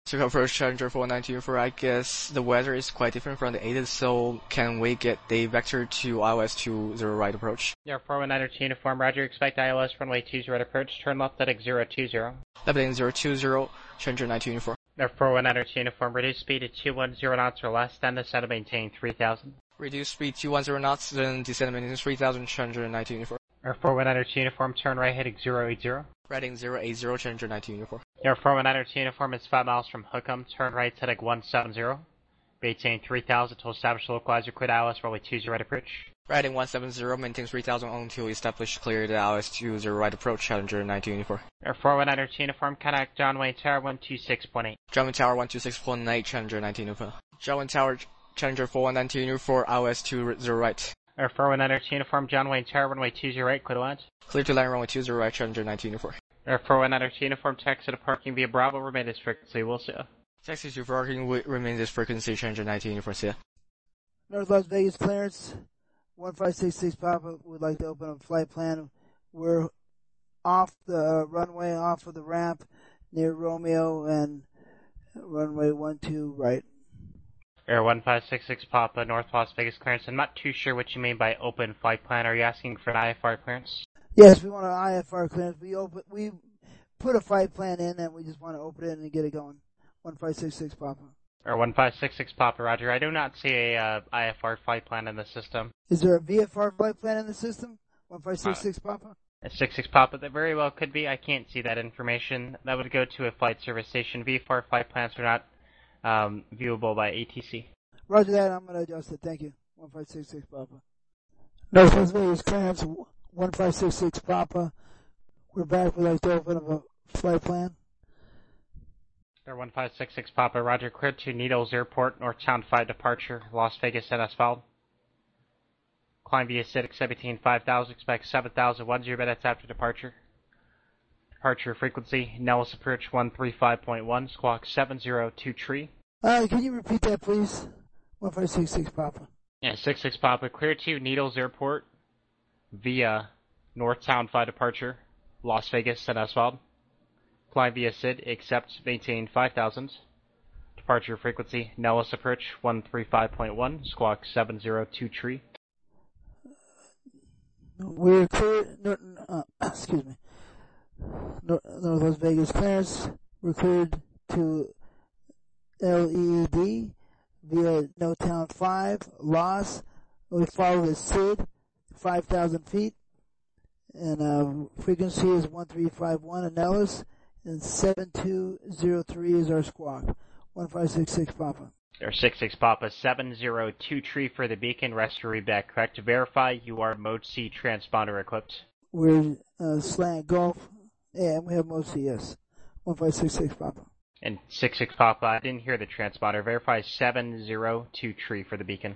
To approach Challenger 492, I guess the weather is quite different from the 8th, so can we get the vector to ILS 20 right approach? Yeah, 419 to uniform, roger, expect ILS runway 20 right approach, turn left heading 020. Left heading 020, Challenger 19 uniform. Yeah, 419 to uniform, reduce speed to 210 knots or less, then descend and maintain 3000. Reduce speed 210 knots, then descend and maintain 3000, Challenger 19 uniform. Air 419 uniform, turn right heading 080. Heading 080, Challenger 19 uniform. Air 419 uniform is 5 miles from Hookham, turn right heading 170. Maintain 3000 to establish localizer, quit ILS runway 20 right approach. Heading 170, maintain 3000 until establish clear the ILS 20 right approach, Challenger 19 uniform. Air 419 uniform, contact John Wayne Tower 126.8. John Wayne Tower 126.8, Challenger 19 uniform. John Wayne Tower, Challenger 4119 uniform, ILS 20 right. Air 419 uniform, John Wayne Tower runway 20 right, clear to land. Clear to land runway 20 right, Challenger 19 uniform. Air 419 uniform, taxi to parking via Bravo, remain this frequency, we'll see ya. Taxi to parking remain this frequency, Challenger 19 uniform, see ya. North Las Vegas clearance, 1566 Papa would like to open a flight plan. We're off the runway, off of the ramp near Romeo and runway 12 right. Air 1566 Papa, North Las Vegas clearance. I'm not too sure what you mean by open flight plan. Are you asking for an IFR clearance? Yes, we want an IFR clearance. We put a flight plan in and we just want to open it and get it going. 1566 Papa. Or 1566 Papa, roger. I do not see a IFR flight plan in the system. Is there a VFR flight plan in the system? 1566 Papa? A 66 Papa, that very well could be. I can't see that information. That would go to a flight service station. VFR flight plans are not viewable by ATC. Roger that. I'm going to adjust it. Thank you. 1566 Papa. North Las Vegas clearance, 1566 Papa. We're back. We'd like to open up a flight plan. Air 1566 Papa, roger. Cleared to Needles Airport, Northtown 5 departure, Las Vegas and asphalt. Climb via Citic 17 5000, expect 7000, 10 minutes after departure. Departure frequency, Nellis approach 135.1, squawk 702 tree. Can you repeat that, please? 1566 Papa. Yeah, 66 Papa, clear to Needles Airport via Northtown 5 departure, Las Vegas and asphalt. Climb via SID, accept, maintain 5000. Departure frequency, Nellis approach 135.1, squawk 702 tree. We're clear, excuse me, North Las Vegas clearance. We're cleared to LEED via No Town 5, Los. We follow the SID, 5,000 feet, and frequency is 1351 in Nellis, and 7203 is our squawk. 1566 Papa. Air 66 Papa, 702 tree for the beacon, rest to read back, correct? To verify, you are Mode C transponder equipped. We're slant Gulf, yeah, we have Mode C, yes. 1566 Papa. And 66 Papa, I didn't hear the transponder. Verify 702 tree for the beacon.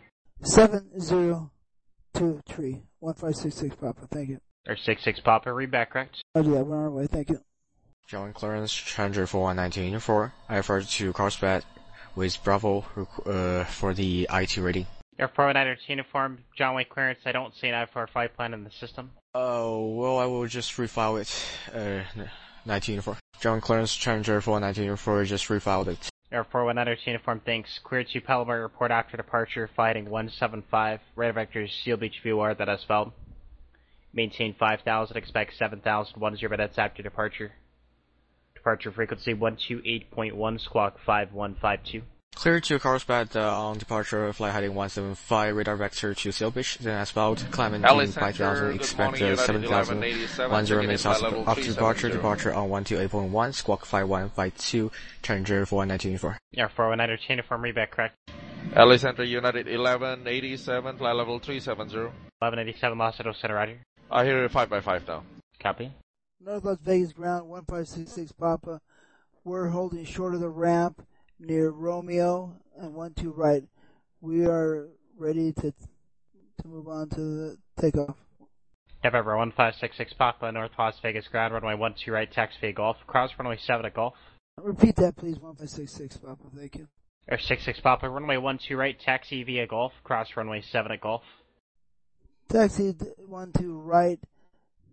702 tree. 1566 Papa, thank you. Air 66 Papa, read back, correct? Roger that, we're on our way, thank you. John clearance, Challenger 4119 uniform. IFR to Carlsbad with Bravo for the IT rating. Air 419 uniform, John Wayne clearance. I don't see an IFR flight plan in the system. Oh, well, I will just refile it. 19 uniform. John clearance, Challenger 419 uniform, just refiled it. Air 419 uniform, thanks. Cleared to Palomar Airport after departure, flighting 175. Radar vectors, Seal Beach VR, that is spelled. Maintain 5000, expect 7000, 10 minutes after departure. Departure frequency 128.1, squawk 5152. Clear to Carlsbad on departure, flight heading 175, radar vector to Seal Beach, then asphalt, climb in 5000, expect 7000, 10 minutes after departure, departure on 128.1, squawk 5152, Challenger 419 uniform. Air 419 uniform, read back, correct? LA Center United 1187, flight level 370. 1187 Los Angeles Center, roger. I hear you 5x5 now. Copy. North Las Vegas ground, 1566 Papa. We're holding short of the ramp near Romeo and 12 right. We are ready to move on to the takeoff. November 1566 Papa, North Las Vegas ground, runway 12 right, taxi via Golf, cross runway 7 at Golf. Repeat that, please, 1566 Papa, thank you. Air 66 Papa, runway 12 right, taxi via Golf, cross runway 7 at Golf. Taxi 12 right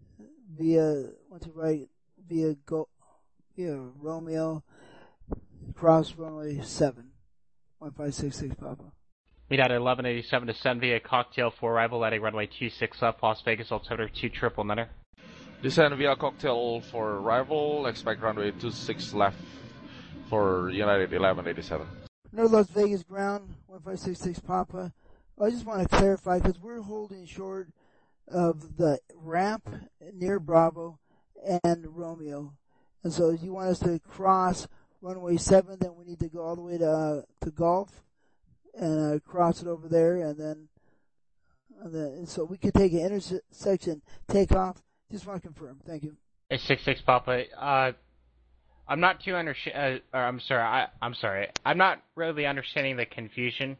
via Romeo, cross runway 7, 1566 Papa. United 1187 descend via cocktail for arrival at a runway 26 left, Las Vegas, altimeter 299er. Descend via cocktail for arrival, expect runway 26 left for United 1187. North Las Vegas ground, 1566 Papa. I just want to clarify because we're holding short of the ramp near Bravo and Romeo. And so you want us to cross runway 7, then we need to go all the way to Gulf and cross it over there, and then so we could take an intersection takeoff. Just want to confirm. Thank you. It's 66 Papa. I'm not too I'm sorry. I'm not really understanding the confusion.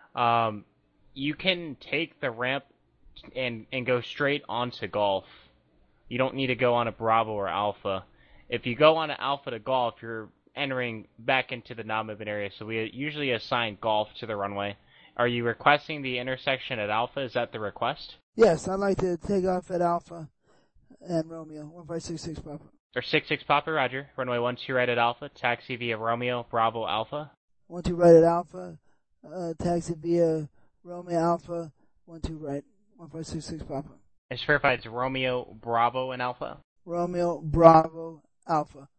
You can take the ramp and go straight onto Golf. You don't need to go on a Bravo or Alpha. If you go on an Alpha to Golf, you're entering back into the non-movement area, so we usually assign Golf to the runway. Are you requesting the intersection at Alpha? Is that the request? Yes, I'd like to take off at Alpha and Romeo, 1566 Papa. Or 66 Papa, roger. Runway 12 right at Alpha, taxi via Romeo, Bravo, Alpha. 12 right at Alpha, taxi via Romeo, Alpha, 12 right, 1566 Papa. It's verified it's Romeo, Bravo, and Alpha. Romeo, Bravo, Alpha.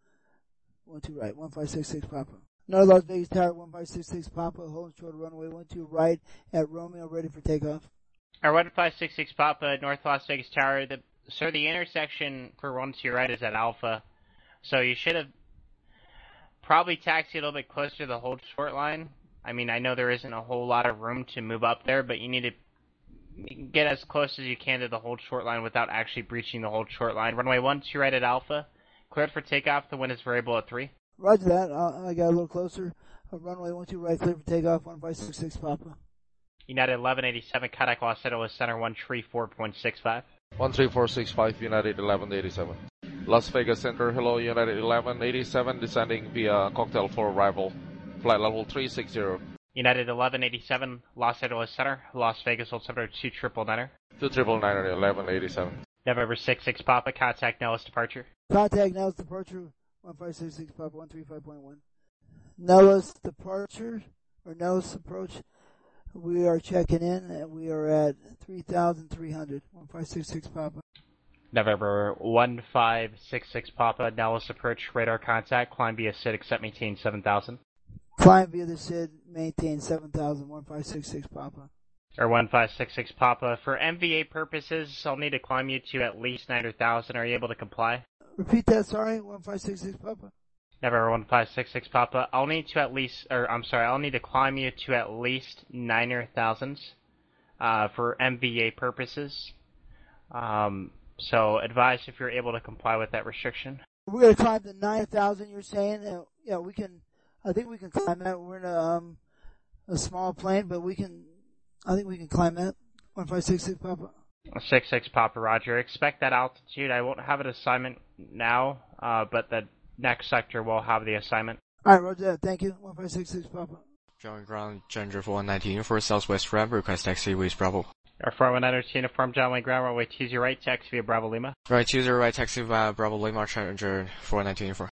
12 right, 1566 Papa. North Las Vegas Tower, 1566 Papa, hold short runway 12 right at Romeo, ready for takeoff. Our 1566 Papa, North Las Vegas Tower, the intersection for 12 right is at Alpha, so you should have probably taxied a little bit closer to the hold short line. I mean, I know there isn't a whole lot of room to move up there, but you need to get as close as you can to the hold short line without actually breaching the hold short line. Runway 12 right at Alpha. Cleared for takeoff. The wind is variable at 3. Roger that. I got a little closer. Runway 12 right, cleared for takeoff, 1566 Papa. United 1187, contact Los Angeles Center 134.65. 13465, United 1187. Las Vegas Center, hello, United 1187, descending via cocktail for arrival. Flight level 360. United 1187, Los Angeles Center, Las Vegas, altimeter 2999er. 2999, 1187. November 66 Papa, contact Nellis departure. Contact Nellis departure, 1566 Papa, 135.1. Nellis departure, or Nellis approach, we are checking in, and we are at 3,300, 1566 Papa. November 1566 Papa, Nellis approach, radar contact, climb via SID, accept maintain 7,000. Climb via the SID, maintain 7,000, 1566 Papa. Or 1566 Papa. For MVA purposes, I'll need to climb you to at least 9,000. Are you able to comply? Repeat that, sorry, 1566 Papa. November 1566 Papa. I'll need to climb you to at least 9,000 for MVA purposes. So advise if you're able to comply with that restriction. We're going to climb to 9,000, you're saying? Yeah, I think we can climb that. We're in a small plane, but I think we can climb that. 1566 Papa. 66 Papa, roger. Expect that altitude. I won't have an assignment now, but the next sector will have the assignment. Alright, roger that. Thank you. 1566 Papa. Join ground, Challenger 419 for Southwest Ramp, request taxi with Bravo. Air 419 uniform, John Wayne ground, runway 20 right, taxi via Bravo Lima. Right, 20 right, taxi via Bravo Lima, Challenger 419 for.